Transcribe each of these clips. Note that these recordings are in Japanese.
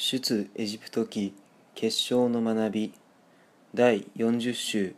出エジプト記結晶の学び第40週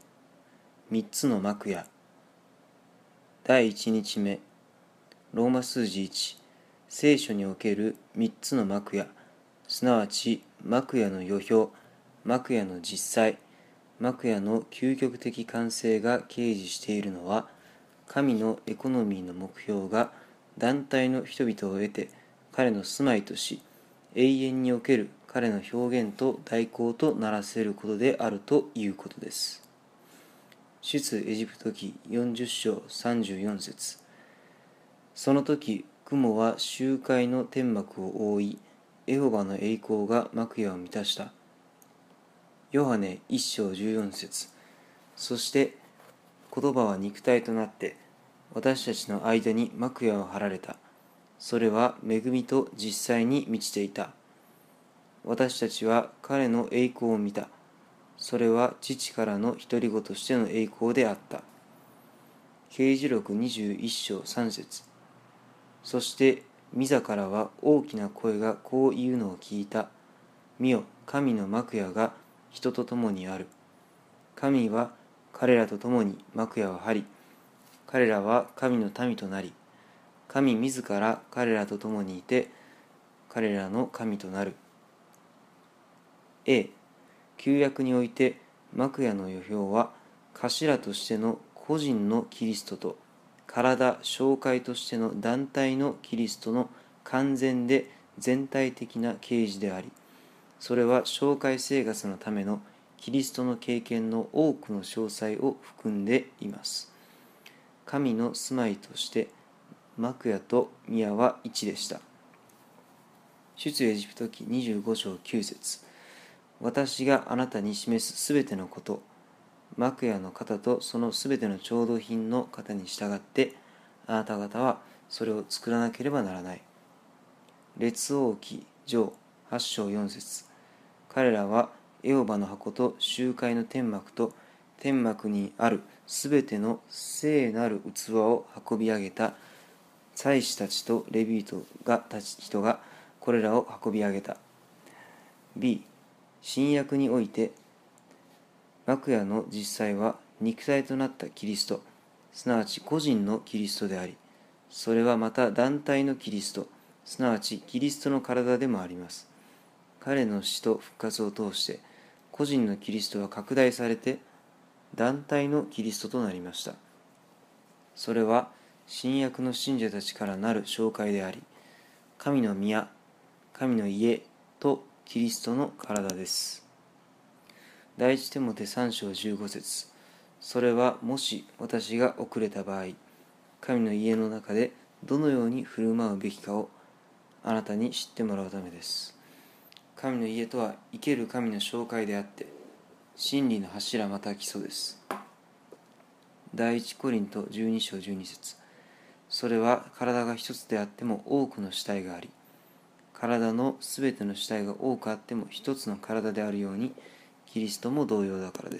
3つの幕屋第1日目ローマ数字1聖書における3つの幕屋すなわち幕屋の予表幕屋の実際幕屋の究極的完成が掲示しているのは神のエコノミーの目標が団体の人々を得て彼の住まいとし永遠における彼の表現と代行とならせることであるということです。出エジプト記40章34節その時雲は集会の天幕を覆いエホバの栄光が幕屋を満たした。ヨハネ1章14節そして言葉は肉体となって私たちの間に幕屋を張られた。それは恵みと実際に満ちていた。私たちは彼の栄光を見た。それは父からの独り子としての栄光であった。啓示録21章3節そして御座からは大きな声がこう言うのを聞いた。見よ、神の幕屋が人と共にある。神は彼らと共に幕屋を張り、彼らは神の民となり、神自ら彼らと共にいて、彼らの神となる。A、旧約において幕屋の予表は頭としての個人のキリストと体紹介としての団体のキリストの完全で全体的な啓示であり、それは紹介生活のためのキリストの経験の多くの詳細を含んでいます。神の住まいとして幕屋と宮は一でした。出エジプト記25章9節私があなたに示すすべてのこと、幕屋の方とそのすべての調度品の方に従って、あなた方はそれを作らなければならない。列王記上8章4節彼らはエホバの箱と集会の天幕と天幕にあるすべての聖なる器を運び上げた祭司たちとレビ人がこれらを運び上げた。B、新約において幕屋の実際は肉体となったキリスト、すなわち個人のキリストであり、それはまた団体のキリスト、すなわちキリストの体でもあります。彼の死と復活を通して個人のキリストは拡大されて団体のキリストとなりました。それは新約の信者たちからなる紹介であり、神の宮、神の家とキリストの体です。第一テモテ3章15節それはもし私が遅れた場合、神の家の中でどのように振る舞うべきかをあなたに知ってもらうためです。神の家とは生ける神の紹介であって、真理の柱また基礎です。第一コリント12章12節それは体が一つであっても多くの主体があり、体のすべての主体が多くあっても一つの体であるように、キリストも同様だからです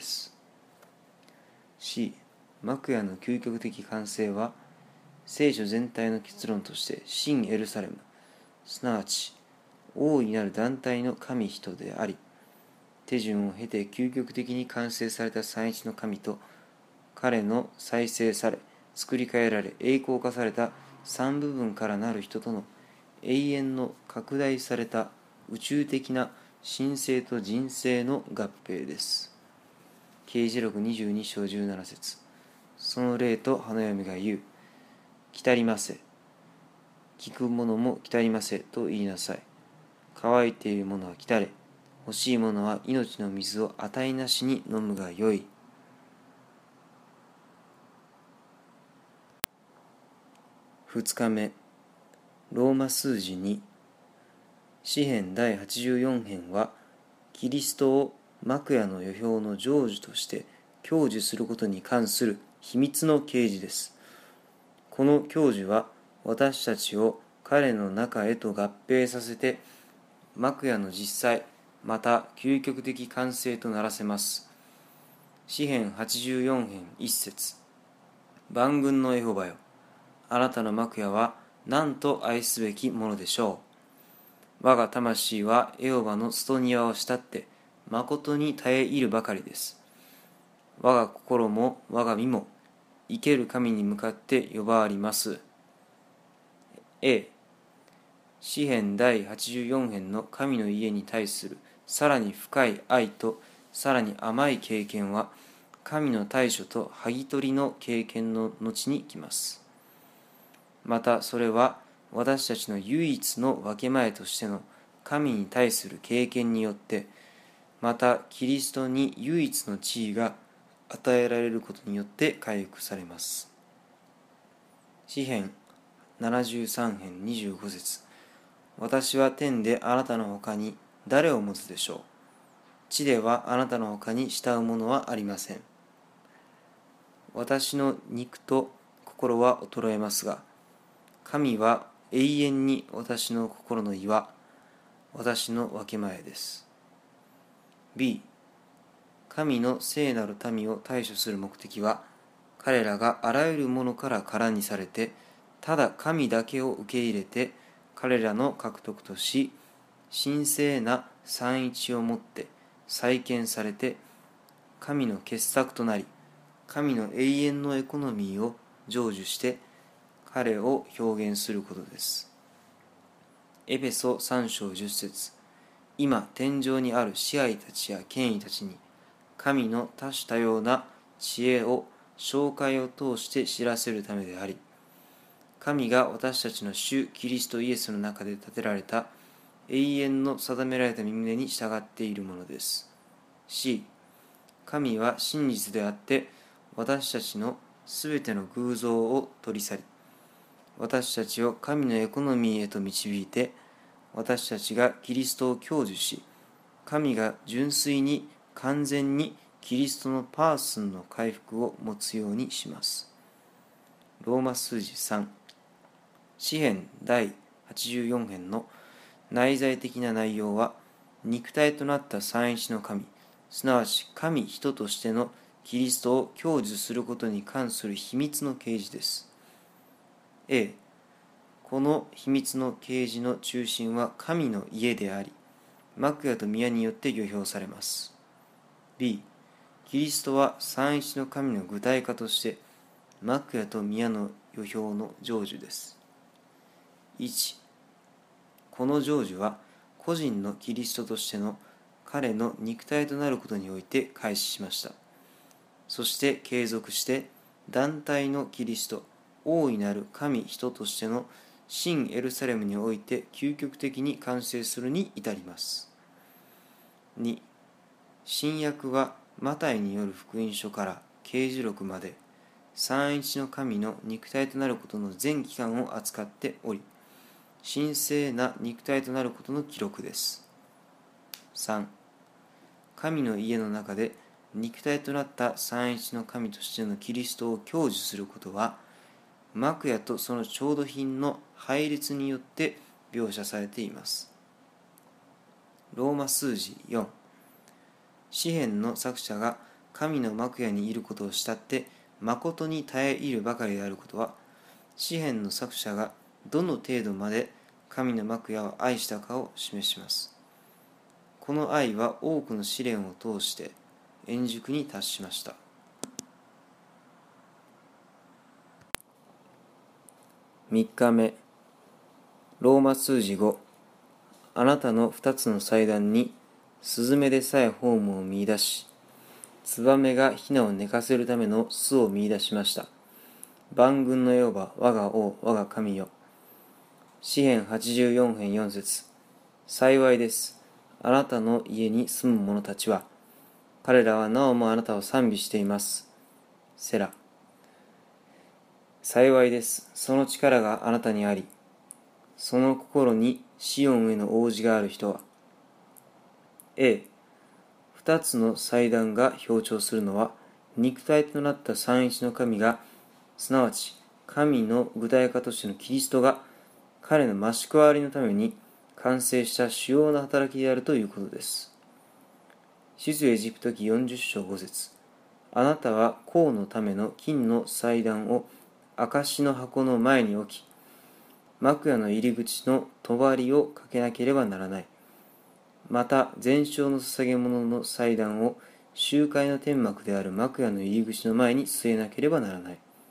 。C、幕屋の究極的完成は、聖書全体の結論として新エルサレム、すなわち大いなる団体の神人であり、手順を経て究極的に完成された三一の神と、彼の再生され、作り変えられ、栄光化された三部分からなる人との永遠の拡大された宇宙的な神性と人性の合併です。啓示録22章17節その霊と花嫁が言う。来たりませ。聞く者も来たりませと言いなさい。乾いている者は来たれ。欲しい者は命の水を値なしに飲むがよい。2日目、ローマ数字2、詩編第84編は、キリストを幕屋の予表の成就として享受することに関する秘密の啓示です。この享受は私たちを彼の中へと合併させて、幕屋の実際、また究極的完成とならせます。詩編84編1節万軍のエホバよ、あなたの幕屋はなんと愛すべきものでしょう。 我が魂はエホバの外庭を慕って、誠に耐え入るばかりです。我が心も我が身も、生ける神に向かって呼ばわります。詩編第84編の神の家に対するさらに深い愛とさらに甘い経験は、神の対処と剥ぎ取りの経験の後に来ます。またそれは私たちの唯一の分け前としての神に対する経験によって、またキリストに唯一の地位が与えられることによって回復されます。詩編73編25節。私は天であなたのほかに誰を持つでしょう。地ではあなたのほかに慕うものはありません。私の肉と心は衰えますが、神は永遠に私の心の岩、私の分け前です。B、神の聖なる民を対処する目的は、彼らがあらゆるものから空にされて、ただ神だけを受け入れて、彼らの獲得とし、神聖な三一をもって再建されて、神の傑作となり、神の永遠のエコノミーを成就して、彼を表現することです。エペソ3章10節。今天上にある支配たちや権威たちに、神の多種多様な知恵を紹介を通して知らせるためであり、神が私たちの主キリストイエスの中で立てられた永遠の定められた御胸に従っているものです。C、神は真実であって、私たちのすべての偶像を取り去り、私たちを神のエコノミーへと導いて、私たちがキリストを享受し、神が純粋に完全にキリストのパーソンの回復を持つようにします。ローマ数字3。詩編第84編の内在的な内容は、肉体となった三一の神、すなわち神人としてのキリストを享受することに関する秘密の啓示です。この秘密の啓示の中心は神の家であり、幕屋と宮によって預表されます。B、キリストは三一の神の具体化として、幕屋と宮の預表の成就です。1、この成就は個人のキリストとしての彼の肉体となることにおいて開始しました。そして継続して団体のキリスト、大いなる神人としての新エルサレムにおいて究極的に完成するに至ります。2、新約はマタイによる福音書から啓示録まで三一の神の肉体となることの全期間を扱っており、神聖な肉体となることの記録です。3、神の家の中で肉体となった三一の神としてのキリストを享受することは、幕屋とその調度品の配列によって描写されています。ローマ数字4。詩編の作者が神の幕屋にいることを慕って誠に耐え入るばかりであることは、詩編の作者がどの程度まで神の幕屋を愛したかを示します。この愛は多くの試練を通して円熟に達しました。3日目、ローマ数字5。あなたの2つの祭壇にスズメでさえホームを見出し、ツバメがヒナを寝かせるための巣を見出しました。万軍のエホバ、我が王、我が神よ。詩編84編4節。幸いです。あなたの家に住む者たちは、彼らはなおもあなたを賛美しています。セラ。幸いです。その力があなたにあり、その心にシオンへの応じがある人は。二つの祭壇が表徴するのは、肉体となった三一の神が、すなわち神の具体化としてのキリストが、彼の増し加わりのために完成した主要な働きであるということです。出エジプト記40章5節。あなたは香のための金の祭壇を証の箱の前に置き、 幕屋の入り口の帳をかけなければならない。また、全焼の捧げ物の祭壇を集会の天幕である幕屋の入り口の前に据えなければならない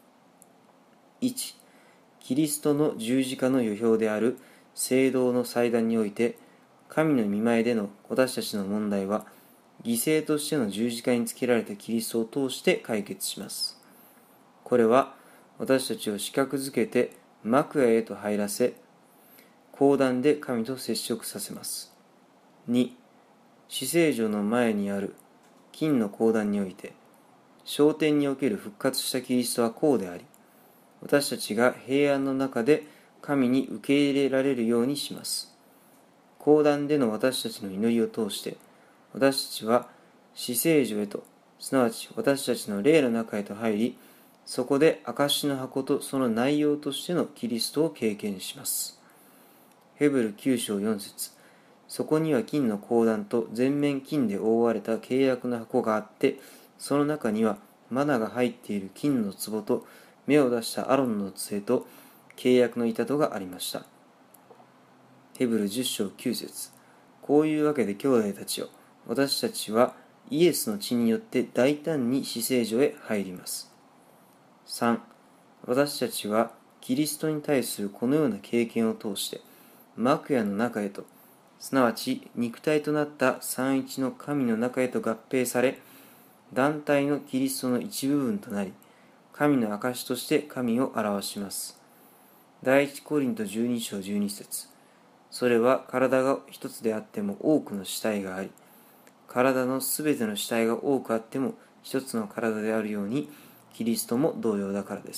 。1、キリストの十字架の予表である聖堂の祭壇において、神の御前での私たちの問題は、犠牲としての十字架につけられたキリストを通して解決します。これは私たちを四角づけて幕屋へと入らせ、講談で神と接触させます。2、至聖所の前にある金の講談において、昇天における復活したキリストはこうであり、私たちが平安の中で神に受け入れられるようにします。講談での私たちの祈りを通して、私たちは至聖所へと、すなわち私たちの霊の中へと入り、そこで証の箱とその内容としてのキリストを経験します。ヘブル9章4節。そこには金の講談と全面金で覆われた契約の箱があって、その中にはマナが入っている金の壺と芽を出したアロンの杖と契約の板戸がありました。ヘブル10章9節。こういうわけで兄弟たちよ、私たちはイエスの血によって大胆に至聖所へ入ります。3. 私たちはキリストに対するこのような経験を通して、幕屋の中へと、すなわち肉体となった三一の神の中へと合併され、団体のキリストの一部分となり、神の証として神を表します。第一コリント12章12節。それは体が一つであっても多くの肢体があり、体のすべての肢体が多くあっても一つの体であるように、キリストも同様だからです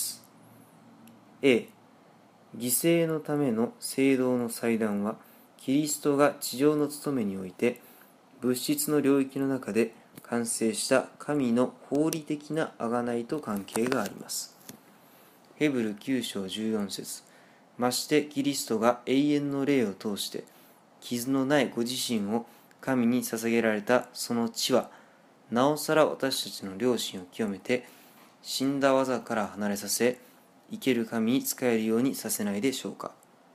。A、犠牲のための聖堂の祭壇は、キリストが地上の務めにおいて、物質の領域の中で完成した神の法理的な贖いと関係があります。ヘブル9章14節。ましてキリストが永遠の霊を通して、傷のないご自身を神に捧げられたその地は、なおさら私たちの良心を清めて、死んだ技から離れさせ、生ける神に仕えるようにさせないでしょうか。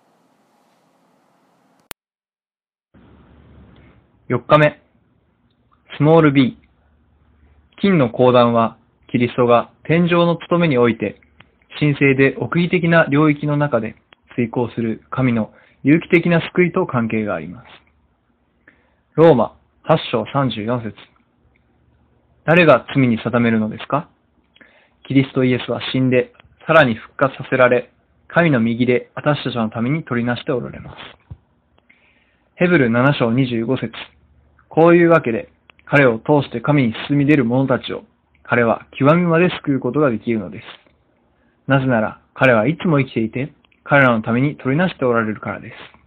4日目、スモール b。金の講談は、キリストが天上の務めにおいて、神聖で奥義的な領域の中で遂行する神の有機的な救いと関係があります。ローマ8章34節。誰が罪に定めるのですか？キリストイエスは死んで、さらに復活させられ、神の右で私たちのために取りなしておられます。ヘブル7章25節。こういうわけで、彼を通して神に進み出る者たちを、彼は極みまで救うことができるのです。なぜなら、彼はいつも生きていて、彼らのために取りなしておられるからです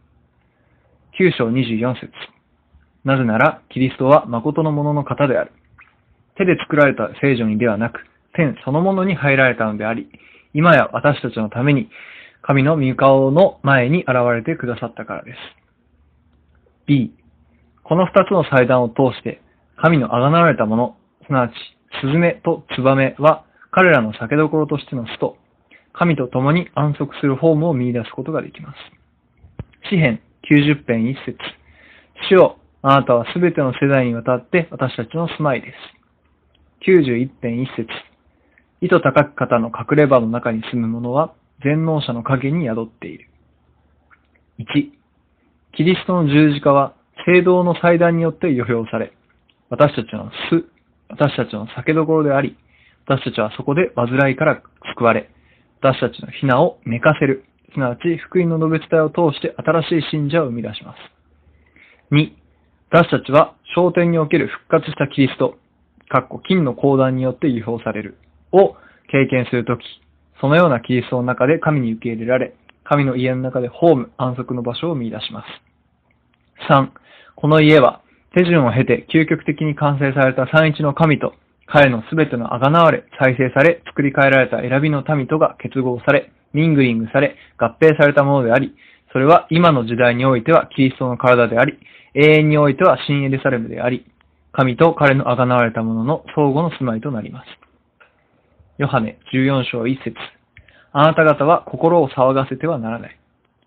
。9章24節。なぜなら、キリストは誠のものの方である。手で作られた聖女にではなく、天そのものに入られたのであり、今や私たちのために、神の御顔の前に現れてくださったからです。B、この二つの祭壇を通して、神の贖われたもの、すなわち、スズメとツバメは、彼らの酒どころとしての巣と、神と共に安息するフォームを見出すことができます。詩編90編1節。主よ、あなたはすべての世代にわたって私たちの住まいです。91編1節。意図高き方の隠れ場の中に住む者は全能者の影に宿っている。1、キリストの十字架は聖堂の祭壇によって予表され、私たちの巣、私たちの酒どころであり、私たちはそこで煩いから救われ、私たちの雛を寝かせる、すなわち福音の述べ伝えを通して新しい信者を生み出します。2、私たちは昇天における復活したキリスト、金の講談によって予表される、を経験するとき、そのようなキリストの中で神に受け入れられ、神の家の中でホーム、安息の場所を見出します。3、この家は手順を経て究極的に完成された三一の神と、彼のすべての贖われ、再生され、作り変えられた選びの民とが結合され、ミングリングされ、合併されたものであり、それは今の時代においてはキリストの体であり、永遠においては新エルサレムであり、神と彼の贖われたものの相互の住まいとなります。ヨハネ14章1節。あなた方は心を騒がせてはならない。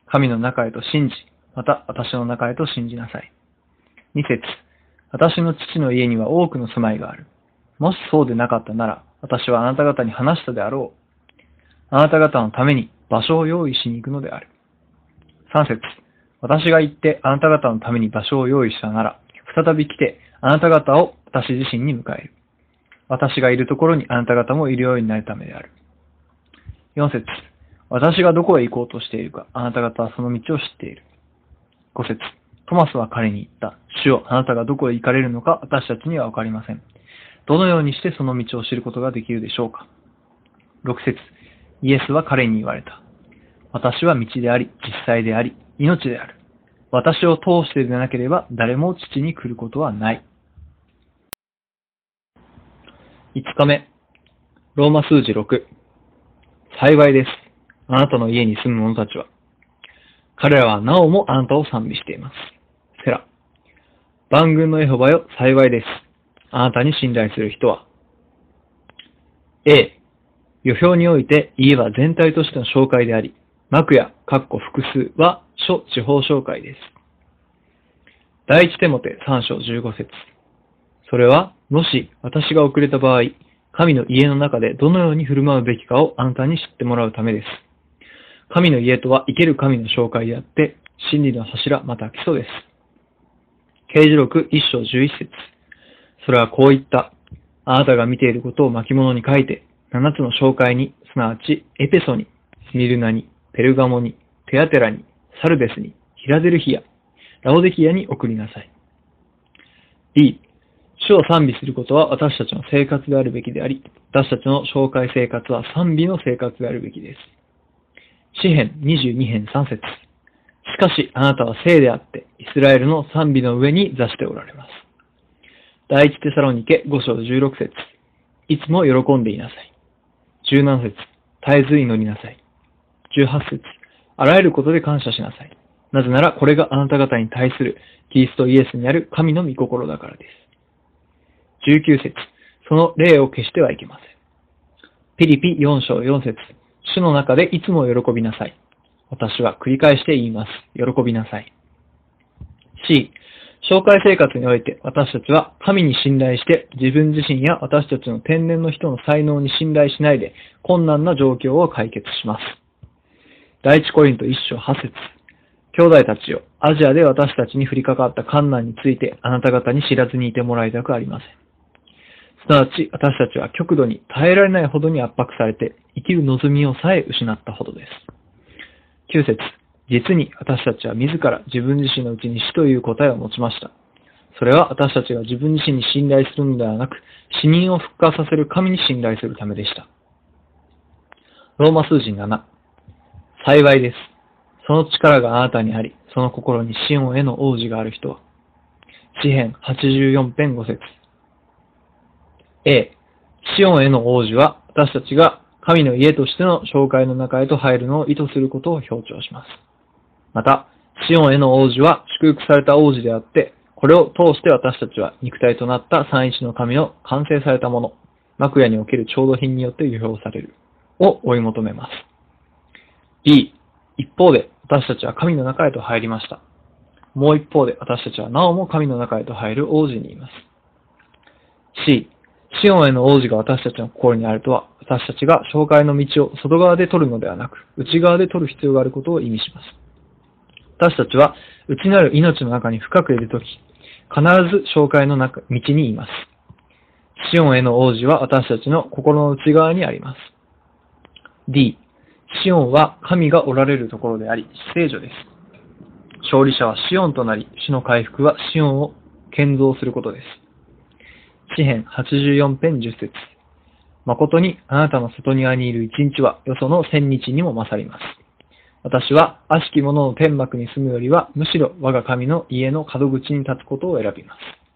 神の中へと信じ、また私の中へと信じなさい。2節、私の父の家には多くの住まいがある。もしそうでなかったなら、私はあなた方に話したであろう。あなた方のために場所を用意しに行くのである。3節、私が行ってあなた方のために場所を用意したなら、再び来てあなた方を私自身に迎える。私がいるところにあなた方もいるようになるためである。4節、私がどこへ行こうとしているか、あなた方はその道を知っている。5節、トマスは彼に言った。主よ、あなたがどこへ行かれるのか私たちにはわかりません。どのようにしてその道を知ることができるでしょうか。6節、イエスは彼に言われた。私は道であり、実際であり、命である。私を通してでなければ誰も父に来ることはない。5日目、ローマ数字6。幸いです。あなたの家に住む者たちは。彼らはなおもあなたを賛美しています。セラ。万軍のエホバよ、幸いです。あなたに信頼する人は。A、予表において家は全体としての紹介であり、幕や複数は諸地方紹介です。第一テモテ3章15節。それは、もし私が遅れた場合、神の家の中でどのように振る舞うべきかをあなたに知ってもらうためです。神の家とは生ける神の紹介であって、真理の柱また基礎です。啓示録1章11節。それはこう言った。あなたが見ていることを巻物に書いて、7つの紹介に、すなわちエペソに、スミルナに、ペルガモに、テアテラに、サルデスに、ヒラデルヒア、ラオデキアに送りなさい。B、主を賛美することは私たちの生活であるべきであり、私たちの紹介生活は賛美の生活であるべきです。詩編22編3節。しかしあなたは聖であって、イスラエルの賛美の上に座しておられます。第一テサロニケ5章16節。いつも喜んでいなさい。17節。絶えず祈りなさい。18節。あらゆることで感謝しなさい。なぜならこれがあなた方に対するキリストイエスにある神の御心だからです。19節。その霊を消してはいけません。ピリピ4章4節。主の中でいつも喜びなさい。私は繰り返して言います。喜びなさい。C、紹介生活において私たちは神に信頼して自分自身や私たちの天然の人の才能に信頼しないで困難な状況を解決します。第一コリント1章8節。兄弟たちよ、アジアで私たちに降りかかった困難についてあなた方に知らずにいてもらいたくありません。すなわち私たちは極度に耐えられないほどに圧迫されて生きる望みをさえ失ったほどです。9節。実に私たちは自ら自分自身のうちに死という答えを持ちました。それは私たちが自分自身に信頼するのではなく、死人を復活させる神に信頼するためでした。ローマ数字7。幸いです。その力があなたにあり、その心にシオンへの王子がある人は。詩編84編5節。A、シオンへの王子は私たちが神の家としての紹介の中へと入るのを意図することを強調します。また、シオンへの王子は祝福された王子であって、これを通して私たちは肉体となった三一の神の完成されたもの、幕屋における調度品によって輸表される、を追い求めます。B、一方で私たちは神の中へと入りました。もう一方で私たちはなおも神の中へと入る王子にいます。C、シオンへの王子が私たちの心にあるとは、私たちが紹介の道を外側で取るのではなく、内側で取る必要があることを意味します。私たちは内なる命の中に深くいるとき、必ず紹介の道にいます。シオンへの王子は私たちの心の内側にあります。D、シオンは神がおられるところであり、聖女です。勝利者はシオンとなり、主の回復はシオンを建造することです。詩編84編10節。誠にあなたの外庭にいる一日はよその千日にも勝ります。私は悪しき者の天幕に住むよりは、むしろ我が神の家の門口に立つことを選びます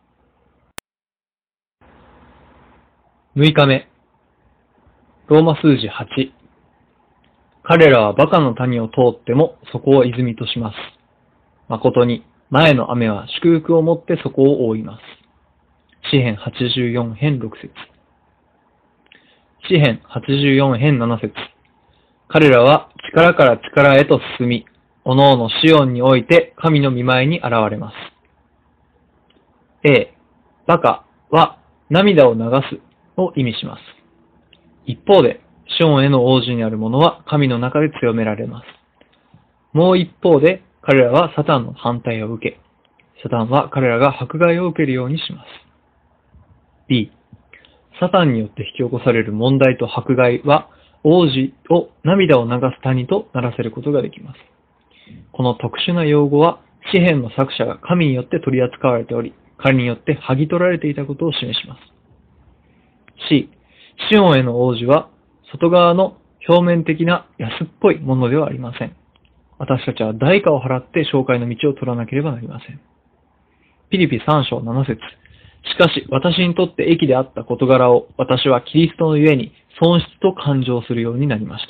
。6日目。ローマ数字8。彼らはバカの谷を通ってもそこを泉とします。誠に前の雨は祝福をもってそこを覆います。詩編84編6節。詩編84編7節。彼らは力から力へと進み、 おのおのシオンにおいて神の御前に現れます。A、バカは涙を流すを意味します。一方で、シオンへの応酬にある者は神の中で強められます。もう一方で、彼らはサタンの反対を受け、サタンは彼らが迫害を受けるようにします。B、サタンによって引き起こされる問題と迫害は、王子を涙を流す谷とならせることができます。この特殊な用語は、詩篇の作者が神によって取り扱われており、彼によって剥ぎ取られていたことを示します。C、シオンへの応酬は、外側の表面的な安っぽいものではありません。私たちは代価を払って紹介の道を取らなければなりません。ピリピ3章7節。しかし私にとって益であった事柄を私はキリストのゆえに損失と感情するようになりました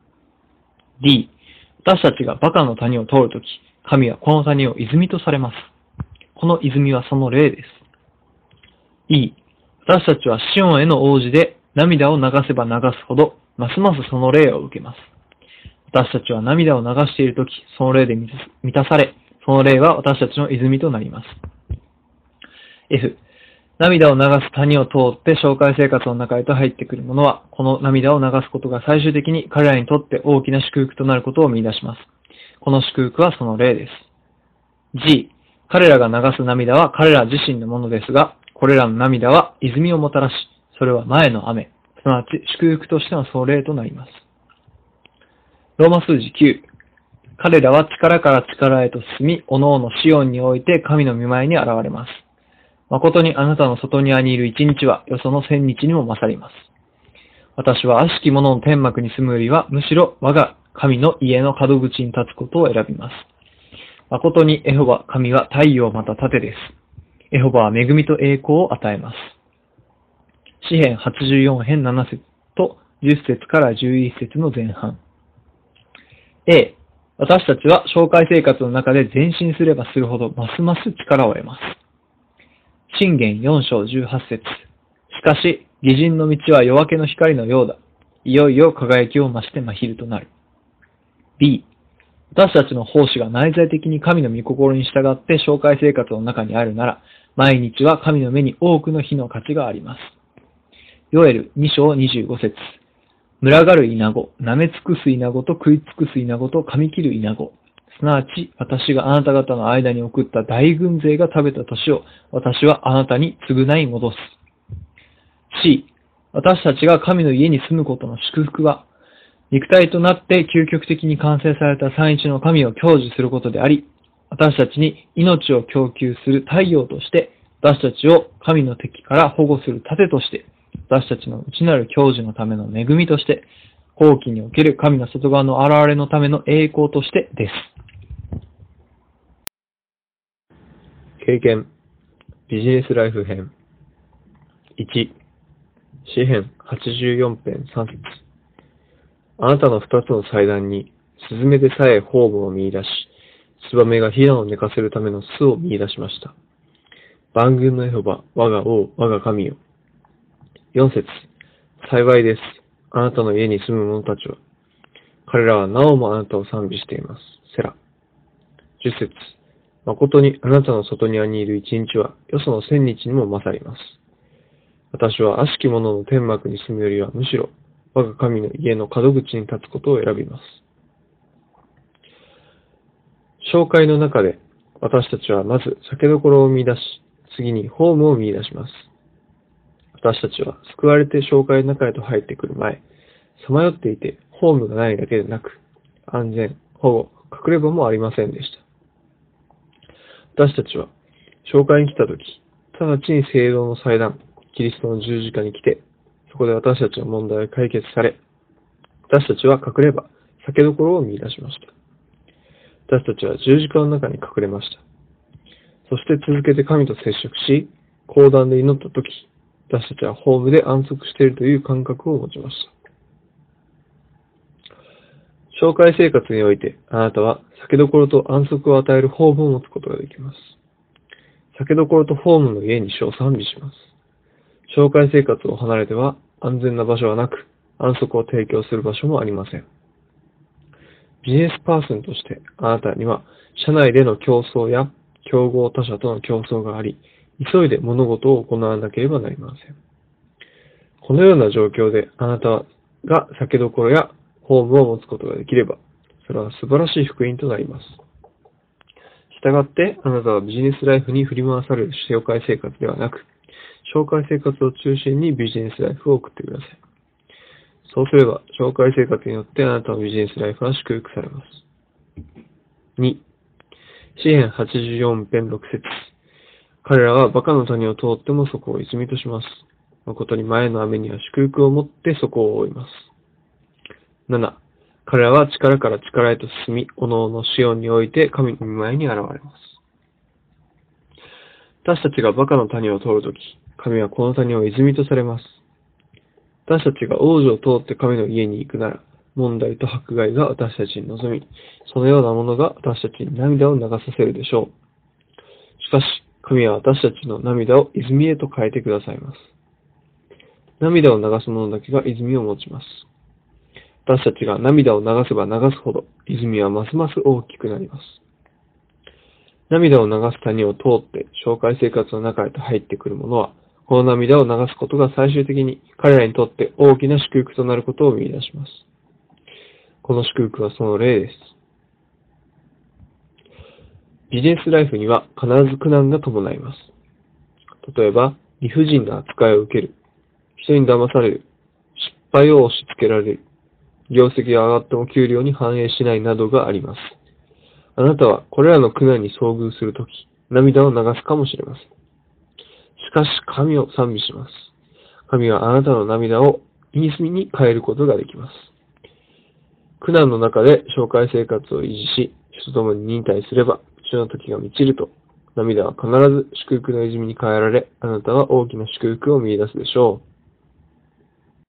。D、私たちがバカの谷を通るとき、神はこの谷を泉とされます。この泉はその例です。E、私たちはシオンへの応酬で涙を流せば流すほど、ますますその霊を受けます。私たちは涙を流しているとき、その霊で満たされ、その霊は私たちの泉となります。F、涙を流す谷を通って紹介生活の中へと入ってくる者は、この涙を流すことが最終的に彼らにとって大きな祝福となることを見出します。この祝福はその霊です。G、彼らが流す涙は彼ら自身のものですが、これらの涙は泉をもたらし、それは前の雨、すなわち祝福としての総霊となります。ローマ数字9、彼らは力から力へと進み、おのおのシオンにおいて神の御前に現れます。誠にあなたの外庭にいる一日はよその千日にも勝ります。私は悪しき者の天幕に住むよりは、むしろ我が神の家の門口に立つことを選びます。誠にエホバ神は太陽また盾です。エホバは恵みと栄光を与えます。詩編84編7節と10節から11節の前半。A、私たちは紹介生活の中で前進すればするほどますます力を得ます。箴言4章18節。しかし、義人の道は夜明けの光のようだ。いよいよ輝きを増して真昼となる。B、私たちの奉仕が内在的に神の御心に従って紹介生活の中にあるなら、毎日は神の目に多くの日の価値があります。ヨエル2章25節。群がる稲子、舐め尽くす稲子と食い尽くす稲子と噛み切る稲子。すなわち、私があなた方の間に送った大軍勢が食べた年を、私はあなたに償い戻す。C、私たちが神の家に住むことの祝福は、肉体となって究極的に完成された三一の神を享受することであり、私たちに命を供給する太陽として、私たちを神の敵から保護する盾として、私たちの内なる享受のための恵みとして、後期における神の外側の現れのための栄光としてです。 経験ビジネスライフ編1、詩編84編3節。あなたの二つの祭壇に、スズメでさえホームを見出し、ツバメがヒナを寝かせるための巣を見出しました。万軍のエホバ、我が王、我が神よ。4節。幸いです。あなたの家に住む者たちは。彼らはなおもあなたを賛美しています。セラ。10節。誠にあなたの外庭にいる一日は、よその千日にも勝ります。私は悪しき者の天幕に住むよりは、むしろ、我が神の家の門口に立つことを選びます。紹介の中で、私たちはまず酒どころを見出し、次にホームを見出します。私たちは救われて紹介の中へと入ってくる前、さまよっていてホームがないだけでなく、安全、保護、隠れ場もありませんでした。私たちは紹介に来たとき、直ちに聖堂の祭壇、キリストの十字架に来て、そこで私たちの問題が解決され、私たちは隠れ場、酒どころを見出しました。私たちは十字架の中に隠れました。そして続けて神と接触し、講談で祈ったとき、私たちはホームで安息しているという感覚を持ちました。紹介生活において、あなたは酒どころと安息を与えるホームを持つことができます。酒どころとホームの家に主を賛美します。紹介生活を離れては安全な場所はなく、安息を提供する場所もありません。 ビジネスパーソンとしてあなたには社内での競争や競合他社との競争があり、急いで物事を行わなければなりません。このような状況であなたが酒どころやホームを持つことができれば、それは素晴らしい福音となります。したがって、あなたはビジネスライフに振り回される紹介生活ではなく、紹介生活を中心にビジネスライフを送ってください。そうすれば、紹介生活によってあなたのビジネスライフは祝福されます。2、詩編84編6節。彼らはバカの谷を通ってもそこを泉とします。誠に前の雨には祝福を持ってそこを覆います。7、彼らは力から力へと進み、おのおのシオンにおいて神の御前に現れます。私たちがバカの谷を通るとき、神はこの谷を泉とされます。私たちが王女を通って神の家に行くなら、問題と迫害が私たちに臨み、そのようなものが私たちに涙を流させるでしょう。しかし、神は私たちの涙を泉へと変えてくださいます。涙を流す者だけが泉を持ちます。私たちが涙を流せば流すほど、泉はますます大きくなります。涙を流す谷を通って紹介生活の中へと入ってくる者は、この涙を流すことが最終的に彼らにとって大きな祝福となることを見出します。この祝福はその例です。ビジネスライフには必ず苦難が伴います。例えば、理不尽な扱いを受ける、人に騙される、失敗を押し付けられる、業績が上がっても給料に反映しないなどがあります。あなたはこれらの苦難に遭遇するとき、涙を流すかもしれません。しかし神を賛美します。神はあなたの涙を泉に変えることができます。苦難の中で紹介生活を維持し、人ともに忍耐すれば、主の時が満ちると、涙は必ず祝福の泉に変えられ、あなたは大きな祝福を見出すでしょう。